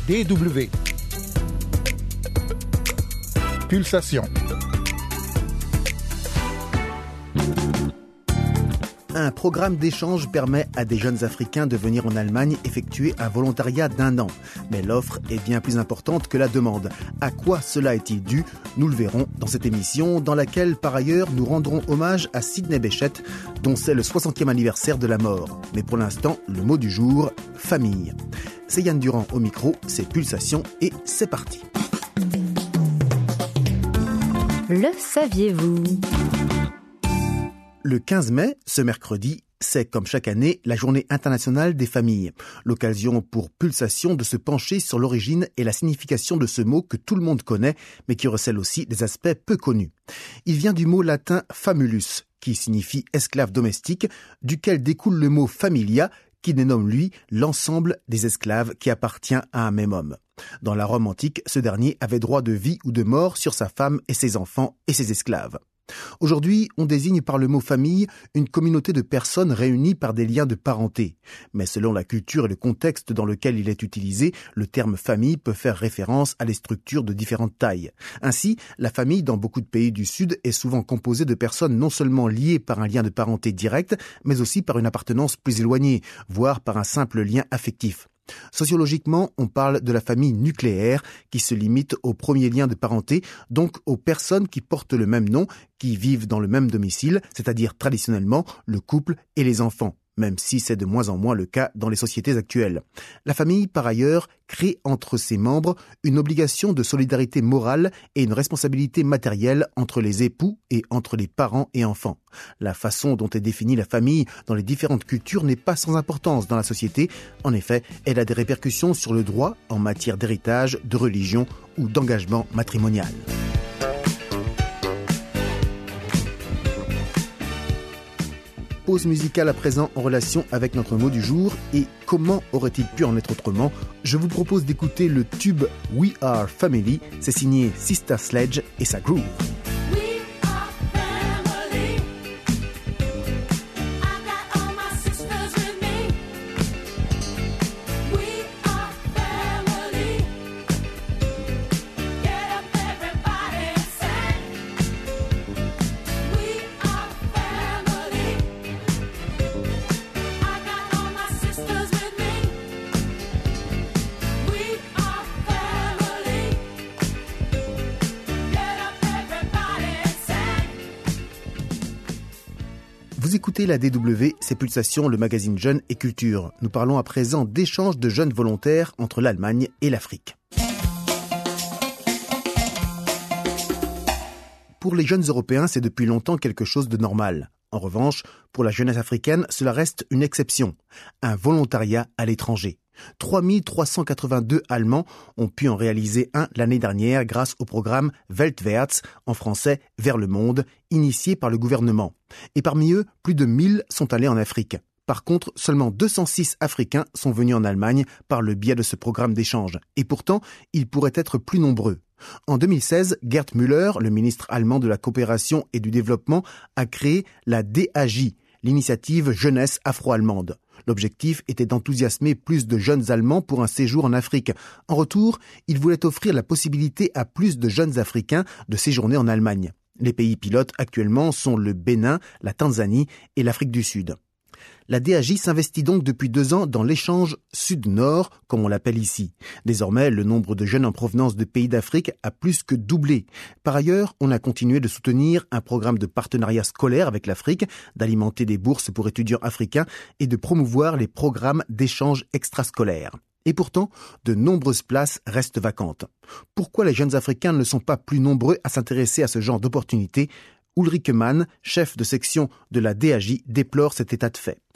DW. Pulsation. Un programme d'échange permet à des jeunes Africains de venir en Allemagne effectuer un volontariat d'1 an. Mais l'offre est bien plus importante que la demande. À quoi cela est-il dû ? Nous le verrons dans cette émission, dans laquelle, par ailleurs, nous rendrons hommage à Sidney Bechet, dont c'est le 60e anniversaire de la mort. Mais pour l'instant, le mot du jour, famille. C'est Yann Durand au micro, c'est Pulsation et c'est parti. Le saviez-vous ? Le 15 mai, ce mercredi, c'est comme chaque année la journée internationale des familles. L'occasion pour Pulsation de se pencher sur l'origine et la signification de ce mot que tout le monde connaît, mais qui recèle aussi des aspects peu connus. Il vient du mot latin famulus, qui signifie esclave domestique, duquel découle le mot familia, qui dénomme, lui, l'ensemble des esclaves qui appartient à un même homme. Dans la Rome antique, ce dernier avait droit de vie ou de mort sur sa femme et ses enfants et ses esclaves. Aujourd'hui, on désigne par le mot famille une communauté de personnes réunies par des liens de parenté. Mais selon la culture et le contexte dans lequel il est utilisé, le terme famille peut faire référence à des structures de différentes tailles. Ainsi, la famille dans beaucoup de pays du Sud est souvent composée de personnes non seulement liées par un lien de parenté direct, mais aussi par une appartenance plus éloignée, voire par un simple lien affectif. Sociologiquement, on parle de la famille nucléaire qui se limite au premier lien de parenté, donc aux personnes qui portent le même nom, qui vivent dans le même domicile, c'est-à-dire traditionnellement le couple et les enfants, même si c'est de moins en moins le cas dans les sociétés actuelles. La famille, par ailleurs, crée entre ses membres une obligation de solidarité morale et une responsabilité matérielle entre les époux et entre les parents et enfants. La façon dont est définie la famille dans les différentes cultures n'est pas sans importance dans la société. En effet, elle a des répercussions sur le droit en matière d'héritage, de religion ou d'engagement matrimonial. Pause musicale à présent en relation avec notre mot du jour. Et comment aurait-il pu en être autrement ? Je vous propose d'écouter le tube We Are Family. C'est signé Sister Sledge et sa groove. Vous écoutez la DW, c'est Pulsation, le magazine Jeunes et Culture. Nous parlons à présent d'échanges de jeunes volontaires entre l'Allemagne et l'Afrique. Pour les jeunes Européens, c'est depuis longtemps quelque chose de normal. En revanche, pour la jeunesse africaine, cela reste une exception. Un volontariat à l'étranger. 3382 Allemands ont pu en réaliser un l'année dernière grâce au programme Weltwärts, en français « Vers le monde », initié par le gouvernement. Et parmi eux, plus de 1000 sont allés en Afrique. Par contre, seulement 206 Africains sont venus en Allemagne par le biais de ce programme d'échange. Et pourtant, ils pourraient être plus nombreux. En 2016, Gerd Müller, le ministre allemand de la coopération et du développement, a créé la DAJ, l'initiative Jeunesse afro-allemande. L'objectif était d'enthousiasmer plus de jeunes Allemands pour un séjour en Afrique. En retour, il voulait offrir la possibilité à plus de jeunes Africains de séjourner en Allemagne. Les pays pilotes actuellement sont le Bénin, la Tanzanie et l'Afrique du Sud. La DAJ s'investit donc depuis 2 ans dans l'échange sud-nord, comme on l'appelle ici. Désormais, le nombre de jeunes en provenance de pays d'Afrique a plus que doublé. Par ailleurs, on a continué de soutenir un programme de partenariat scolaire avec l'Afrique, d'alimenter des bourses pour étudiants africains et de promouvoir les programmes d'échange extrascolaires. Et pourtant, de nombreuses places restent vacantes. Pourquoi les jeunes Africains ne sont pas plus nombreux à s'intéresser à ce genre d'opportunités ? Ulrike Mann, chef de section de la DAJ, déplore cet état de fait.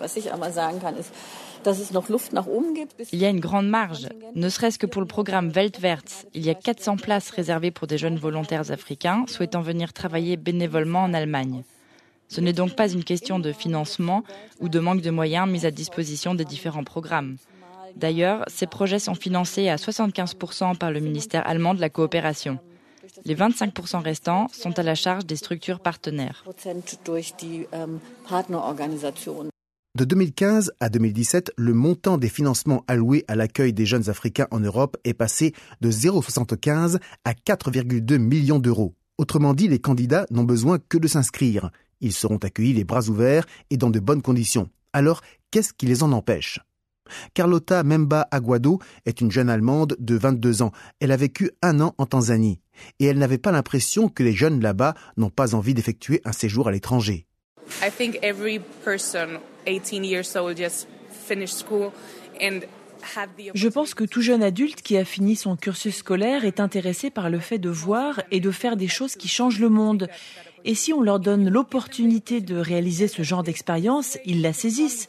Il y a une grande marge, ne serait-ce que pour le programme Weltwärts. Il y a 400 places réservées pour des jeunes volontaires africains souhaitant venir travailler bénévolement en Allemagne. Ce n'est donc pas une question de financement ou de manque de moyens mis à disposition des différents programmes. D'ailleurs, ces projets sont financés à 75% par le ministère allemand de la coopération. Les 25% restants sont à la charge des structures partenaires. De 2015 à 2017, le montant des financements alloués à l'accueil des jeunes Africains en Europe est passé de 0,75 à 4,2 millions d'euros. Autrement dit, les candidats n'ont besoin que de s'inscrire. Ils seront accueillis les bras ouverts et dans de bonnes conditions. Alors, qu'est-ce qui les en empêche ? Carlota Memba Aguado est une jeune Allemande de 22 ans. Elle a vécu 1 an en Tanzanie. Et elle n'avait pas l'impression que les jeunes là-bas n'ont pas envie d'effectuer un séjour à l'étranger. I think every person 18 years old just finished school and had the... Je pense que tout jeune adulte qui a fini son cursus scolaire est intéressé par le fait de voir et de faire des choses qui changent le monde. Et si on leur donne l'opportunité de réaliser ce genre d'expérience, ils la saisissent.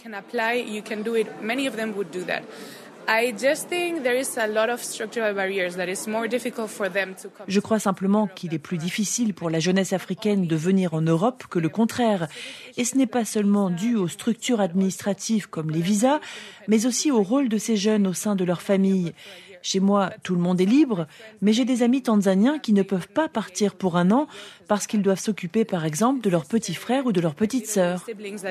Je crois simplement qu'il est plus difficile pour la jeunesse africaine de venir en Europe que le contraire. Et ce n'est pas seulement dû aux structures administratives comme les visas, mais aussi au rôle de ces jeunes au sein de leur famille. Chez moi, tout le monde est libre, mais j'ai des amis tanzaniens qui ne peuvent pas partir pour 1 an parce qu'ils doivent s'occuper, par exemple, de leur petit frère ou de leur petite sœur.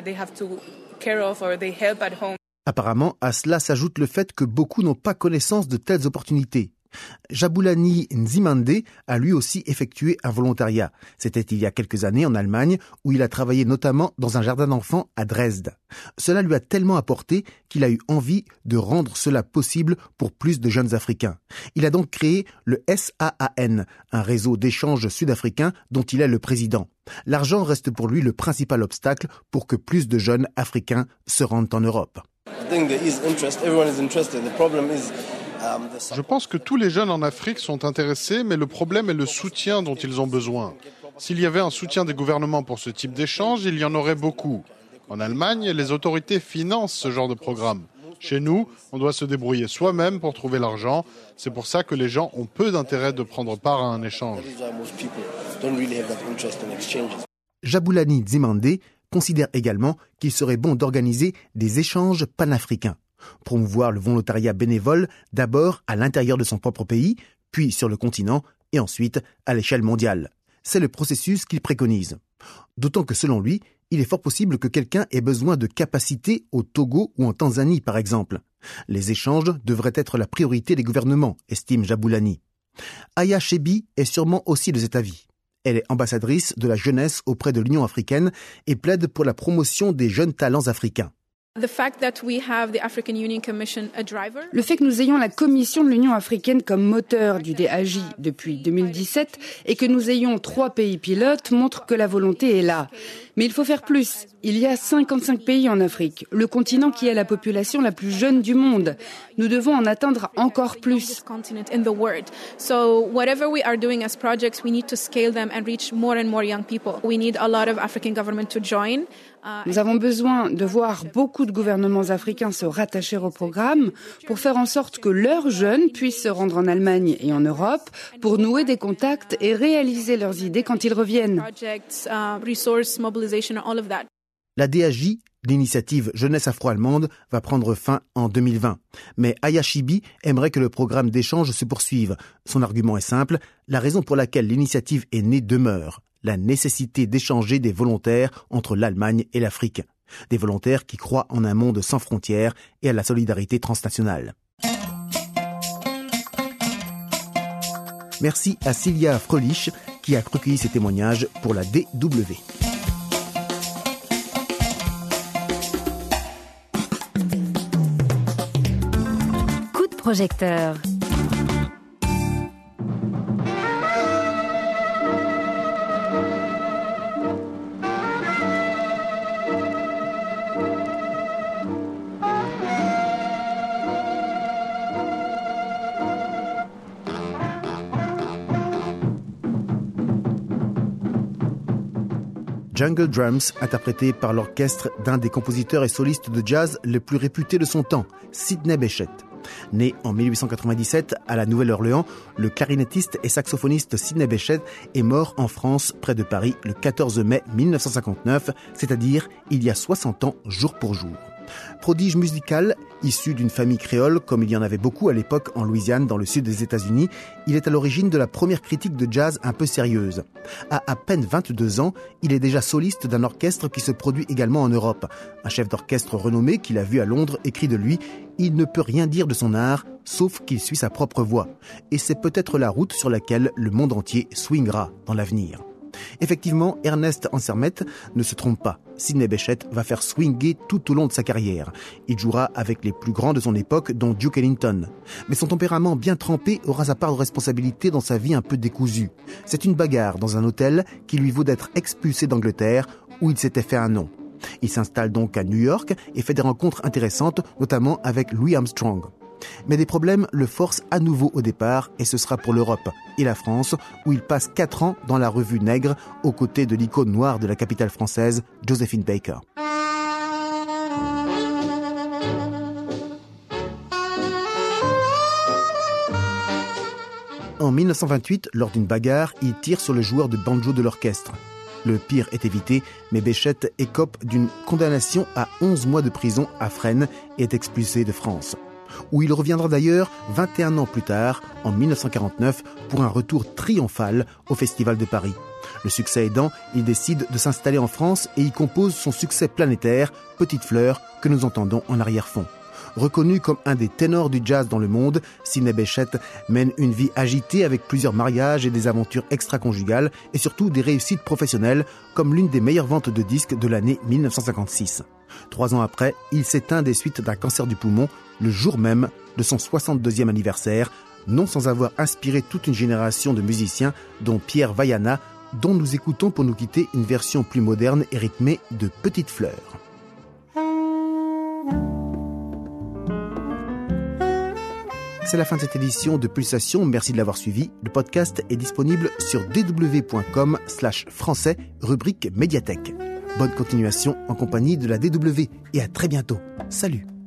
Apparemment, à cela s'ajoute le fait que beaucoup n'ont pas connaissance de telles opportunités. Jabulani Nzimande a lui aussi effectué un volontariat. C'était il y a quelques années en Allemagne où il a travaillé notamment dans un jardin d'enfants à Dresde. Cela lui a tellement apporté qu'il a eu envie de rendre cela possible pour plus de jeunes Africains. Il a donc créé le SAAN, un réseau d'échanges sud-africains dont il est le président. L'argent reste pour lui le principal obstacle pour que plus de jeunes Africains se rendent en Europe. Je pense que tous les jeunes en Afrique sont intéressés, mais le problème est le soutien dont ils ont besoin. S'il y avait un soutien des gouvernements pour ce type d'échange, il y en aurait beaucoup. En Allemagne, les autorités financent ce genre de programme. Chez nous, on doit se débrouiller soi-même pour trouver l'argent. C'est pour ça que les gens ont peu d'intérêt de prendre part à un échange. Jabulani Nzimande considère également qu'il serait bon d'organiser des échanges panafricains. Promouvoir le volontariat bénévole d'abord à l'intérieur de son propre pays, puis sur le continent et ensuite à l'échelle mondiale. C'est le processus qu'il préconise. D'autant que selon lui, il est fort possible que quelqu'un ait besoin de capacités au Togo ou en Tanzanie par exemple. Les échanges devraient être la priorité des gouvernements, estime Jabulani. Aya Chebi est sûrement aussi de cet avis. Elle est ambassadrice de la jeunesse auprès de l'Union africaine et plaide pour la promotion des jeunes talents africains. Le fait que nous ayons la Commission de l'Union africaine comme moteur du DAJ depuis 2017 et que nous ayons 3 pays pilotes montre que la volonté est là. Mais il faut faire plus. Il y a 55 pays en Afrique, le continent qui a la population la plus jeune du monde. Nous devons en atteindre encore plus. Nous avons besoin de voir beaucoup de gouvernements africains se rattacher au programme pour faire en sorte que leurs jeunes puissent se rendre en Allemagne et en Europe pour nouer des contacts et réaliser leurs idées quand ils reviennent. La DAJ, l'initiative Jeunesse afro-allemande, va prendre fin en 2020. Mais Aya Chebi aimerait que le programme d'échange se poursuive. Son argument est simple, la raison pour laquelle l'initiative est née demeure. La nécessité d'échanger des volontaires entre l'Allemagne et l'Afrique. Des volontaires qui croient en un monde sans frontières et à la solidarité transnationale. Merci à Cilia Fröhlich qui a recueilli ces témoignages pour la DW. Coup de projecteur. Jungle Drums, interprété par l'orchestre d'un des compositeurs et solistes de jazz les plus réputés de son temps, Sidney Bechet. Né en 1897 à la Nouvelle-Orléans, le clarinettiste et saxophoniste Sidney Bechet est mort en France, près de Paris, le 14 mai 1959, c'est-à-dire il y a 60 ans, jour pour jour. Prodige musical, issu d'une famille créole, comme il y en avait beaucoup à l'époque en Louisiane, dans le sud des États-Unis, il est à l'origine de la première critique de jazz un peu sérieuse. À peine 22 ans, il est déjà soliste d'un orchestre qui se produit également en Europe. Un chef d'orchestre renommé qu'il a vu à Londres écrit de lui « Il ne peut rien dire de son art, sauf qu'il suit sa propre voie. » Et c'est peut-être la route sur laquelle le monde entier swingera dans l'avenir. Effectivement, Ernest Ansermet ne se trompe pas. Sidney Bechet va faire swinguer tout au long de sa carrière. Il jouera avec les plus grands de son époque, dont Duke Ellington. Mais son tempérament bien trempé aura sa part de responsabilité dans sa vie un peu décousue. C'est une bagarre dans un hôtel qui lui vaut d'être expulsé d'Angleterre, où il s'était fait un nom. Il s'installe donc à New York et fait des rencontres intéressantes, notamment avec Louis Armstrong. Mais des problèmes le forcent à nouveau au départ, et ce sera pour l'Europe et la France, où il passe 4 ans dans la revue Nègre, aux côtés de l'icône noire de la capitale française, Josephine Baker. En 1928, lors d'une bagarre, il tire sur le joueur de banjo de l'orchestre. Le pire est évité, mais Bechet écope d'une condamnation à 11 mois de prison à Fresnes et est expulsé de France, où il reviendra d'ailleurs 21 ans plus tard, en 1949, pour un retour triomphal au Festival de Paris. Le succès aidant, il décide de s'installer en France et y compose son succès planétaire, Petite Fleur, que nous entendons en arrière-fond. Reconnu comme un des ténors du jazz dans le monde, Sidney Bechet mène une vie agitée avec plusieurs mariages et des aventures extra-conjugales et surtout des réussites professionnelles comme l'une des meilleures ventes de disques de l'année 1956. 3 ans après, il s'éteint des suites d'un cancer du poumon le jour même de son 62e anniversaire, non sans avoir inspiré toute une génération de musiciens, dont Pierre Vaiana, dont nous écoutons pour nous quitter une version plus moderne et rythmée de Petite Fleur. C'est la fin de cette édition de Pulsation. Merci de l'avoir suivi. Le podcast est disponible sur dw.com/français, rubrique médiathèque. Bonne continuation en compagnie de la DW et à très bientôt. Salut!